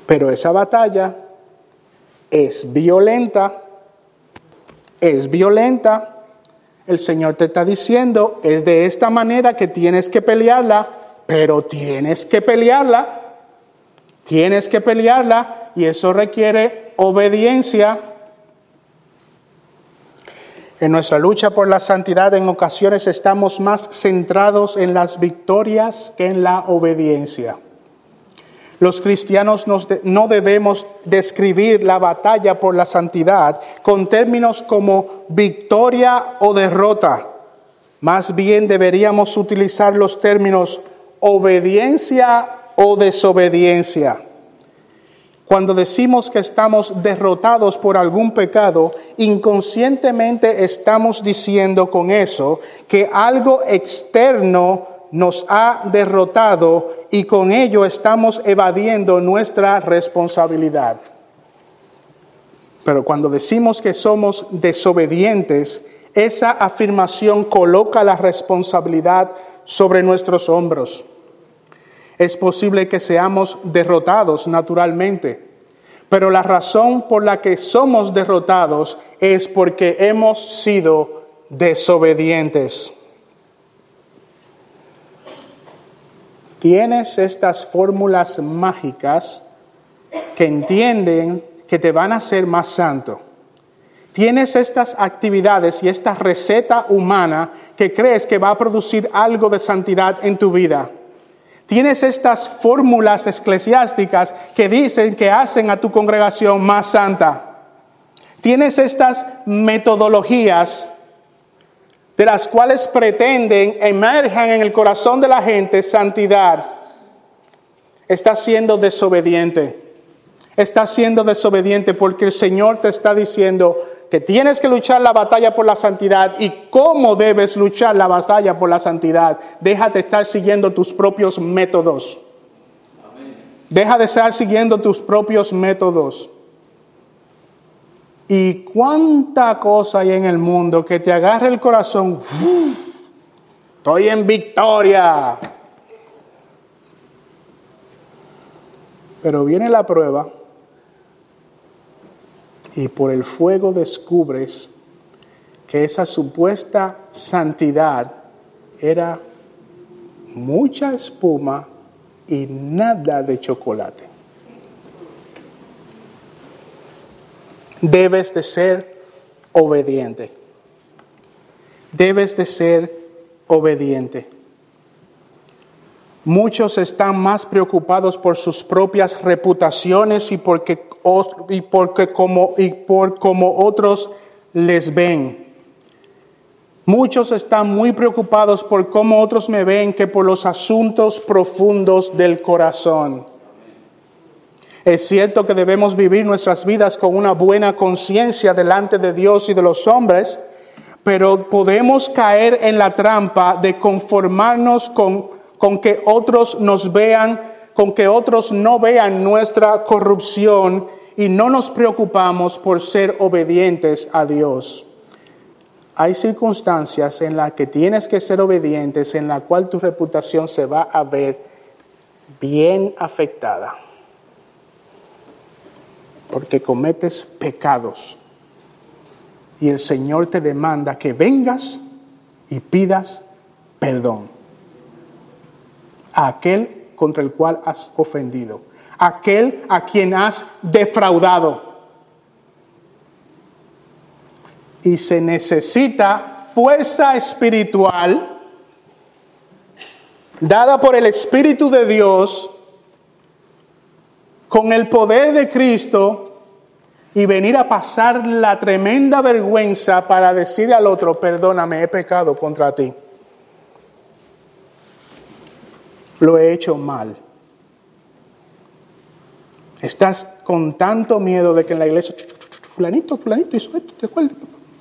Pero esa batalla es violenta, es violenta. El Señor te está diciendo, es de esta manera que tienes que pelearla, pero tienes que pelearla, tienes que pelearla y eso requiere obediencia. En nuestra lucha por la santidad en ocasiones estamos más centrados en las victorias que en la obediencia. Los cristianos nos de, no debemos describir la batalla por la santidad con términos como victoria o derrota. Más bien deberíamos utilizar los términos obediencia o desobediencia. Cuando decimos que estamos derrotados por algún pecado, inconscientemente estamos diciendo con eso que algo externo nos ha derrotado y con ello estamos evadiendo nuestra responsabilidad. Pero cuando decimos que somos desobedientes, esa afirmación coloca la responsabilidad sobre nuestros hombros. Es posible que seamos derrotados naturalmente, pero la razón por la que somos derrotados es porque hemos sido desobedientes. Tienes estas fórmulas mágicas que entienden que te van a hacer más santo. Tienes estas actividades y esta receta humana que crees que va a producir algo de santidad en tu vida. Tienes estas fórmulas eclesiásticas que dicen que hacen a tu congregación más santa. Tienes estas metodologías de las cuales pretenden emerjan en el corazón de la gente santidad. Estás siendo desobediente. Estás siendo desobediente porque el Señor te está diciendo que tienes que luchar la batalla por la santidad. ¿Y cómo debes luchar la batalla por la santidad? Deja de estar siguiendo tus propios métodos. Amén. Deja de estar siguiendo tus propios métodos. Y cuánta cosa hay en el mundo que te agarre el corazón. ¡Uf! Estoy en victoria. Pero viene la prueba y por el fuego descubres que esa supuesta santidad era mucha espuma y nada de chocolate. Debes de ser obediente. Debes de ser obediente. Muchos están más preocupados por sus propias reputaciones y porque, y porque como, y por cómo otros les ven. Muchos están muy preocupados por cómo otros me ven que por los asuntos profundos del corazón. Es cierto que debemos vivir nuestras vidas con una buena conciencia delante de Dios y de los hombres, pero podemos caer en la trampa de conformarnos con, con que otros nos vean, con que otros no vean nuestra corrupción y no nos preocupamos por ser obedientes a Dios. Hay circunstancias en las que tienes que ser obedientes, en la cual tu reputación se va a ver bien afectada. Porque cometes pecados. Y el Señor te demanda que vengas y pidas perdón a aquel contra el cual has ofendido, a aquel a quien has defraudado. Y se necesita fuerza espiritual dada por el Espíritu de Dios con el poder de Cristo y venir a pasar la tremenda vergüenza para decirle al otro, perdóname, he pecado contra ti. Lo he hecho mal. Estás con tanto miedo de que en la iglesia, fulanito, fulanito hizo esto, ¿te acuerdas?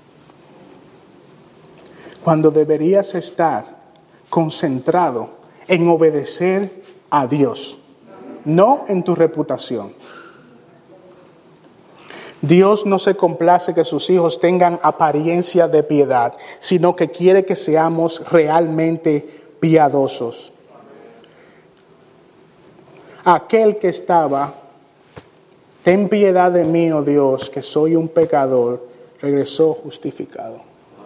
Cuando deberías estar concentrado en obedecer a Dios. No en tu reputación. Dios no se complace que sus hijos tengan apariencia de piedad, sino que quiere que seamos realmente piadosos. Aquel que estaba Ten piedad de mí, oh Dios, que soy un pecador. Regresó justificado.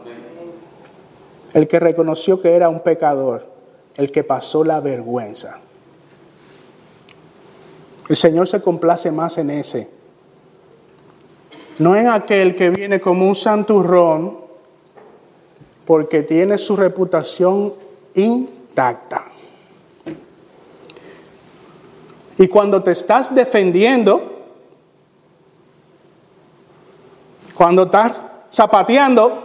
El que reconoció que era un pecador, el que pasó la vergüenza. El Señor se complace más en ese. No en aquel que viene como un santurrón porque tiene su reputación intacta. Y cuando te estás defendiendo, cuando estás zapateando,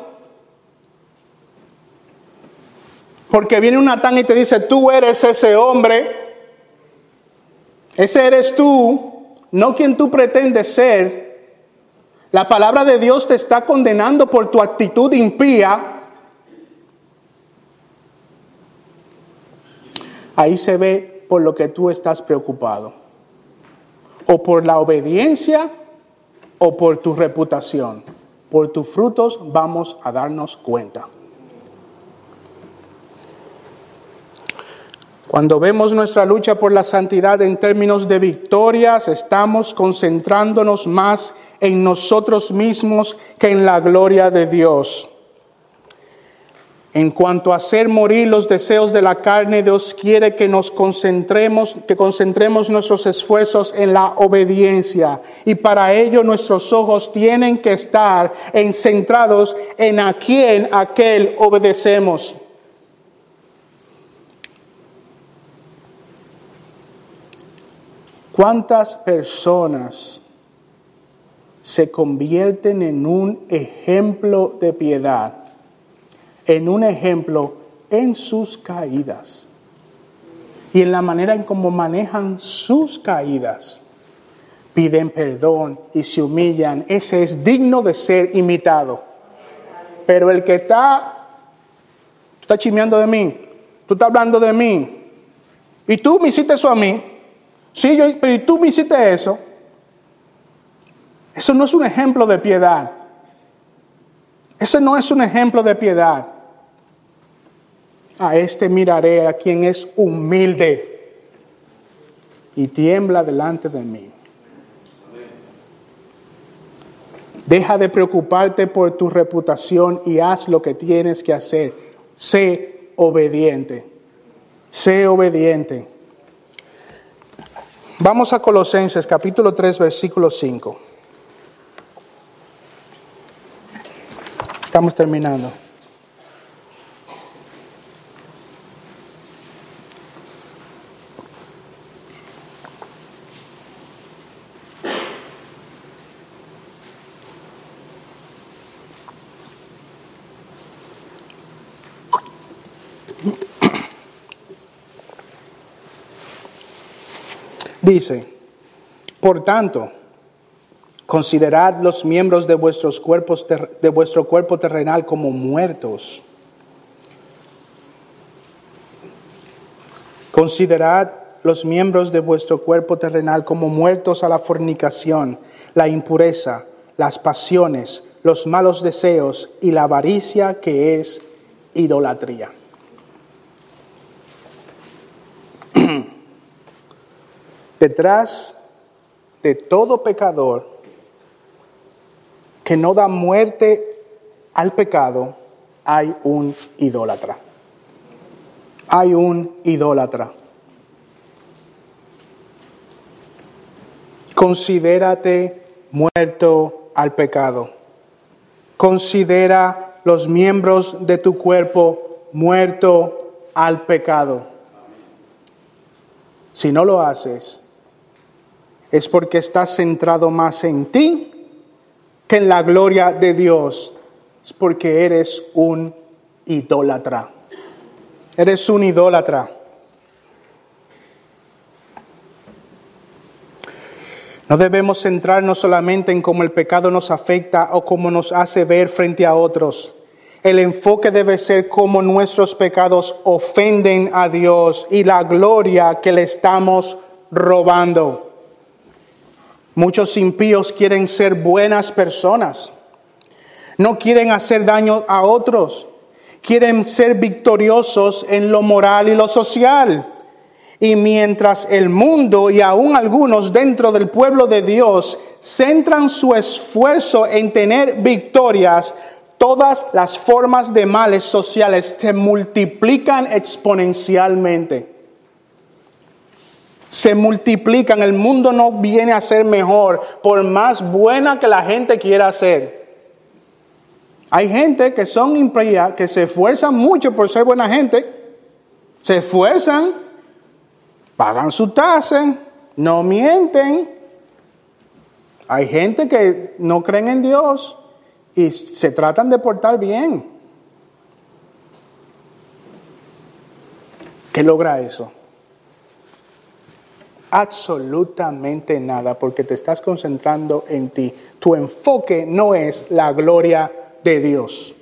porque viene un Natán y te dice, tú eres ese hombre, ese eres tú, no quien tú pretendes ser. La palabra de Dios te está condenando por tu actitud impía. Ahí se ve por lo que tú estás preocupado. O por la obediencia o por tu reputación. Por tus frutos vamos a darnos cuenta. Cuando vemos nuestra lucha por la santidad en términos de victorias, estamos concentrándonos más en nosotros mismos que en la gloria de Dios. En cuanto a hacer morir los deseos de la carne, Dios quiere que nos concentremos, que concentremos nuestros esfuerzos en la obediencia. Y para ello nuestros ojos tienen que estar en, centrados en a quién aquel obedecemos. ¿Cuántas personas se convierten en un ejemplo de piedad? En un ejemplo en sus caídas y en la manera en cómo manejan sus caídas. Piden perdón y se humillan. Ese es digno de ser imitado. Pero el que está, tú estás chismeando de mí, tú estás hablando de mí, y tú me hiciste eso a mí, sí, yo, pero y tú me hiciste eso. Eso no es un ejemplo de piedad. Ese no es un ejemplo de piedad. A este miraré, a quien es humilde y tiembla delante de mí. Deja de preocuparte por tu reputación y haz lo que tienes que hacer. Sé obediente. Sé obediente. Vamos a Colosenses capítulo tres, versículo cinco. Estamos terminando. Dice, por tanto, considerad los miembros de vuestros cuerpos ter- de vuestro cuerpo terrenal como muertos. Considerad los miembros de vuestro cuerpo terrenal como muertos a la fornicación, la impureza, las pasiones, los malos deseos y la avaricia, que es idolatría. Detrás de todo pecador que no da muerte al pecado, hay un idólatra. Hay un idólatra. Considérate muerto al pecado. Considera los miembros de tu cuerpo muerto al pecado. Si no lo haces, es porque estás centrado más en ti que en la gloria de Dios. Es porque eres un idólatra. Eres un idólatra. No debemos centrarnos solamente en cómo el pecado nos afecta o cómo nos hace ver frente a otros. El enfoque debe ser cómo nuestros pecados ofenden a Dios y la gloria que le estamos robando. Muchos impíos quieren ser buenas personas. No quieren hacer daño a otros. Quieren ser victoriosos en lo moral y lo social. Y mientras el mundo y aún algunos dentro del pueblo de Dios centran su esfuerzo en tener victorias, todas las formas de males sociales se multiplican exponencialmente. Se multiplican. El mundo no viene a ser mejor por más buena que la gente quiera ser. Hay gente que son impía, que se esfuerzan mucho por ser buena gente. Se esfuerzan, pagan su tasa, no mienten. Hay gente que no creen en Dios y se tratan de portar bien. ¿Qué logra eso? Absolutamente nada, porque te estás concentrando en ti. Tu enfoque no es la gloria de Dios.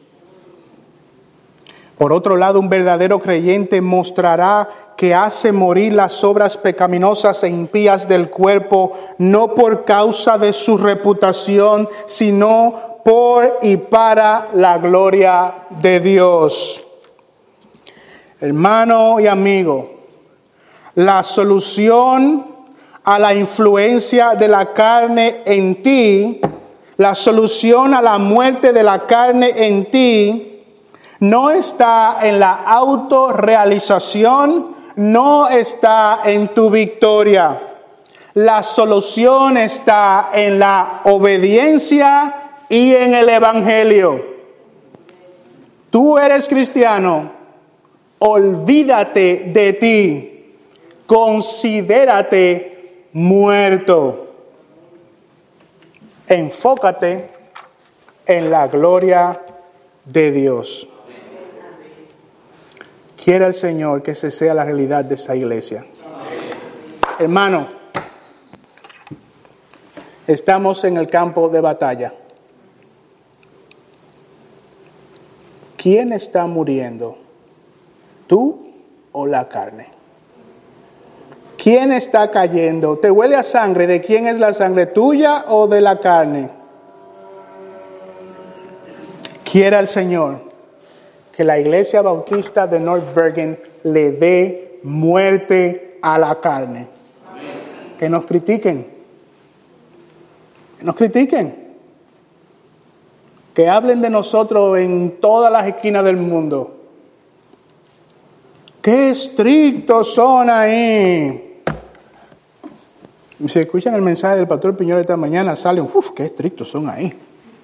Por otro lado, un verdadero creyente mostrará que hace morir las obras pecaminosas e impías del cuerpo, no por causa de su reputación, sino por y para la gloria de Dios. Hermano y amigo, la solución a la influencia de la carne en ti, la solución a la muerte de la carne en ti, no está en la autorrealización, no está en tu victoria. La solución está en la obediencia y en el evangelio. Tú eres cristiano, olvídate de ti. Considérate muerto. Enfócate en la gloria de Dios. Quiera el Señor que esa sea la realidad de esta iglesia. Hermano, estamos en el campo de batalla. ¿Quién está muriendo? ¿Tú o la carne? ¿Quién está cayendo? ¿Te huele a sangre? ¿De quién es la sangre? ¿Tuya o de la carne? Quiera el Señor que la Iglesia Bautista de North Bergen le dé muerte a la carne. Amén. Que nos critiquen. Que nos critiquen. Que hablen de nosotros en todas las esquinas del mundo. ¡Qué estrictos son ahí! Si escuchan el mensaje del pastor Piñol esta mañana, salen, ¡uf! ¡Qué estrictos son ahí!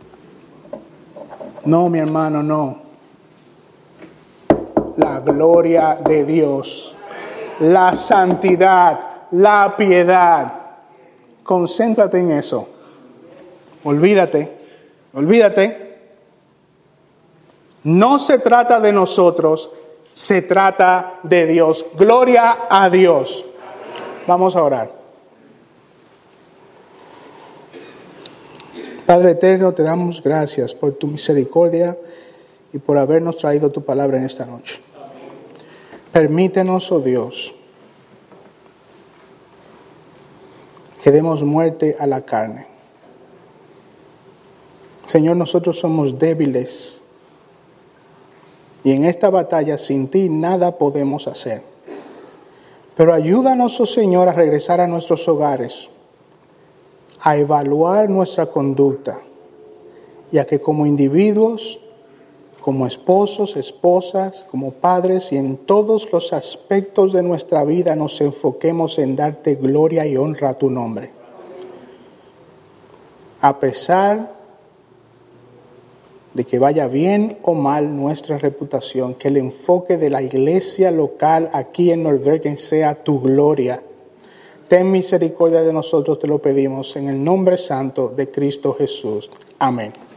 No, mi hermano, no. La gloria de Dios, la santidad, la piedad. Concéntrate en eso. Olvídate, olvídate. No se trata de nosotros, se trata de Dios. Gloria a Dios. Vamos a orar. Padre eterno, te damos gracias por tu misericordia y por habernos traído tu palabra en esta noche. Permítenos, oh Dios, que demos muerte a la carne. Señor, nosotros somos débiles y en esta batalla sin ti nada podemos hacer. Pero ayúdanos, oh Señor, a regresar a nuestros hogares, a evaluar nuestra conducta y a que como individuos, como esposos, esposas, como padres y en todos los aspectos de nuestra vida nos enfoquemos en darte gloria y honra a tu nombre. A pesar de que vaya bien o mal nuestra reputación, que el enfoque de la iglesia local aquí en North Bergen sea tu gloria. Ten misericordia de nosotros, te lo pedimos en el nombre santo de Cristo Jesús. Amén.